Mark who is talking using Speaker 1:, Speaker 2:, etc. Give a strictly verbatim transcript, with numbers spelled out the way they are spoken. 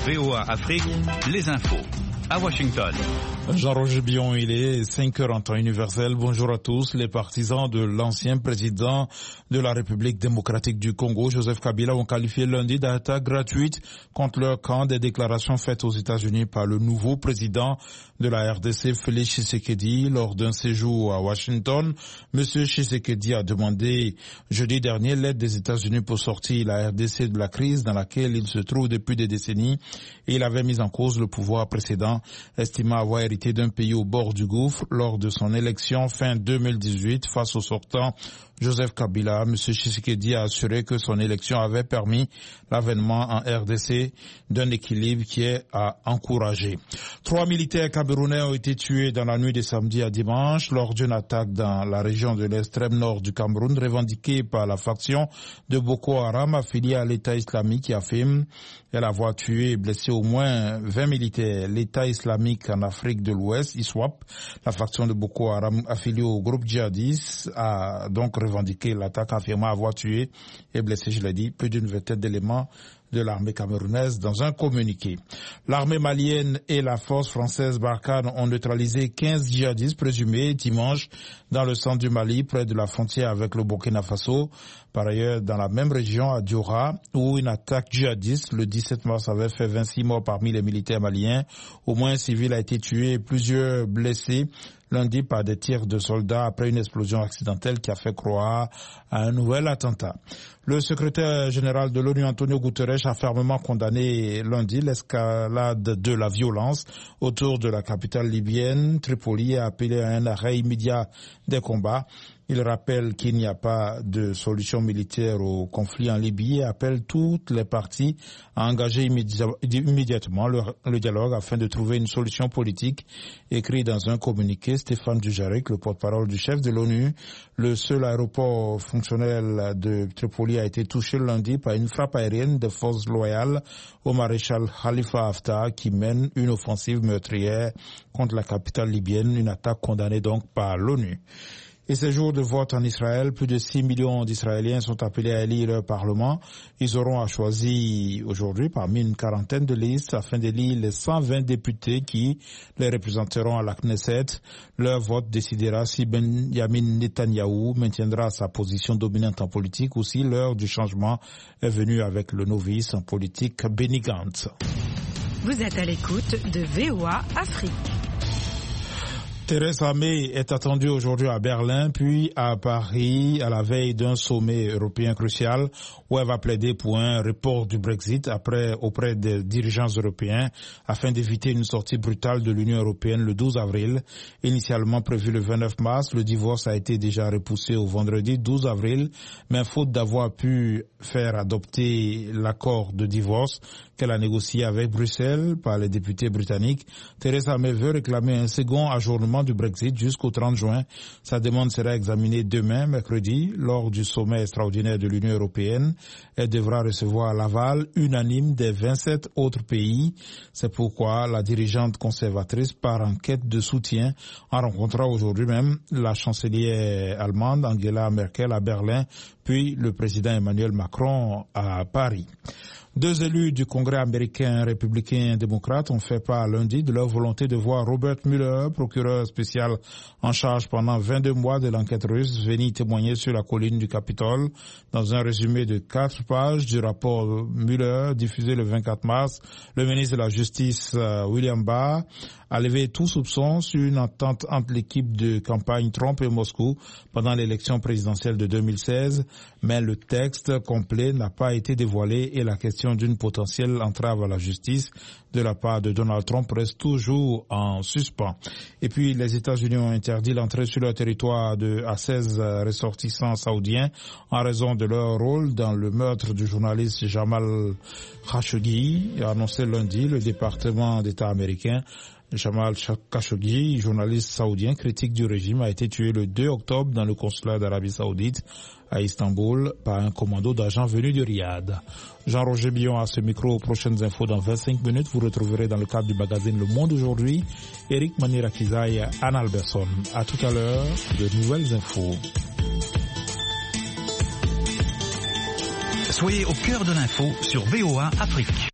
Speaker 1: V O A Afrique, les infos. À Washington.
Speaker 2: Jean-Roger Bion, il est cinq heures en temps universel. Bonjour à tous. Les partisans de l'ancien président de la République démocratique du Congo, Joseph Kabila, ont qualifié lundi d'attaque gratuite contre leur camp des déclarations faites aux États-Unis par le nouveau président de la R D C, Félix Tshisekedi, lors d'un séjour à Washington. Monsieur Tshisekedi a demandé jeudi dernier l'aide des États-Unis pour sortir la R D C de la crise dans laquelle il se trouve depuis des décennies, et il avait mis en cause le pouvoir précédent, estimant avoir hérité d'un pays au bord du gouffre lors de son élection fin deux mille dix-huit face au sortant Joseph Kabila. M. Tshisekedi a assuré que son élection avait permis l'avènement en R D C d'un équilibre qui est à encourager. Trois militaires camerounais ont été tués dans la nuit de samedi à dimanche lors d'une attaque dans la région de l'extrême nord du Cameroun, revendiquée par la faction de Boko Haram affiliée à l'État islamique, qui affirme elle avoir tué et blessé au moins vingt militaires. L'État islamique en Afrique de l'Ouest, I S W A P, la faction de Boko Haram affiliée au groupe djihadiste, a donc revendiqué l'attaque, affirmant avoir tué et blessé, je l'ai dit, plus d'une vingtaine d'éléments de l'armée camerounaise dans un communiqué. L'armée malienne et la force française Barkhane ont neutralisé quinze djihadistes présumés dimanche dans le centre du Mali, près de la frontière avec le Burkina Faso. Par ailleurs, dans la même région, à Diora, où une attaque djihadiste le dix-sept mars avait fait vingt-six morts parmi les militaires maliens, au moins un civil a été tué et plusieurs blessés lundi par des tirs de soldats après une explosion accidentelle qui a fait croire à un nouvel attentat. Le secrétaire général de l'ONU, Antonio Guterres, a fermement condamné lundi l'escalade de la violence autour de la capitale libyenne, Tripoli, et a appelé à un arrêt immédiat des combats. Il rappelle qu'il n'y a pas de solution militaire au conflit en Libye et appelle toutes les parties à engager immédiat, immédiatement le, le dialogue afin de trouver une solution politique. Écrit dans un communiqué, Stéphane Dujarric, le porte-parole du chef de l'ONU, le seul aéroport fonctionnel de Tripoli a été touché lundi par une frappe aérienne des forces loyales au maréchal Khalifa Haftar qui mène une offensive meurtrière contre la capitale libyenne, une attaque condamnée donc par l'ONU. Et ces jours de vote en Israël, plus de six millions d'Israéliens sont appelés à élire leur Parlement. Ils auront à choisir aujourd'hui parmi une quarantaine de listes afin d'élire les cent vingt députés qui les représenteront à la Knesset. Leur vote décidera si Benjamin Netanyahou maintiendra sa position dominante en politique ou si l'heure du changement est venue avec le novice en politique Benny Gantz.
Speaker 3: Vous êtes à l'écoute de V O A Afrique.
Speaker 2: Theresa May est attendue aujourd'hui à Berlin, puis à Paris, à la veille d'un sommet européen crucial où elle va plaider pour un report du Brexit après, auprès des dirigeants européens afin d'éviter une sortie brutale de l'Union européenne le douze avril. Initialement prévu le vingt-neuf mars, le divorce a été déjà repoussé au vendredi douze avril, mais faute d'avoir pu faire adopter l'accord de divorce qu'elle a négocié avec Bruxelles par les députés britanniques, Theresa May veut réclamer un second ajournement du Brexit jusqu'au trente juin. Sa demande sera examinée demain, mercredi, lors du sommet extraordinaire de l'Union européenne. Elle devra recevoir l'aval unanime des vingt-sept autres pays. C'est pourquoi la dirigeante conservatrice part en quête de soutien en rencontrant aujourd'hui même la chancelière allemande Angela Merkel à Berlin, puis le président Emmanuel Macron à Paris. Deux élus du Congrès américain républicain démocrate ont fait part lundi de leur volonté de voir Robert Mueller, procureur spécial en charge pendant vingt-deux mois de l'enquête russe, venir témoigner sur la colline du Capitole. Dans un résumé de quatre pages du rapport Mueller diffusé le vingt-quatre mars, le ministre de la Justice William Barr a levé tout soupçon sur une entente entre l'équipe de campagne Trump et Moscou pendant l'élection présidentielle de deux mille seize, mais le texte complet n'a pas été dévoilé et la question d'une potentielle entrave à la justice de la part de Donald Trump reste toujours en suspens. Et puis, les États-Unis ont interdit l'entrée sur leur territoire de, à seize ressortissants saoudiens en raison de leur rôle dans le meurtre du journaliste Jamal Khashoggi, a annoncé lundi le département d'État américain. Jamal Khashoggi, journaliste saoudien critique du régime, a été tué le deux octobre dans le consulat d'Arabie Saoudite à Istanbul par un commando d'agents venus de Riyad. Jean-Roger Bion à ce micro. Aux prochaines infos dans vingt-cinq minutes. Vous retrouverez dans le cadre du magazine Le Monde aujourd'hui Eric Manirakiza et Anne Alberson. À tout à l'heure, de nouvelles infos.
Speaker 1: Soyez au cœur de l'info sur V O A Afrique.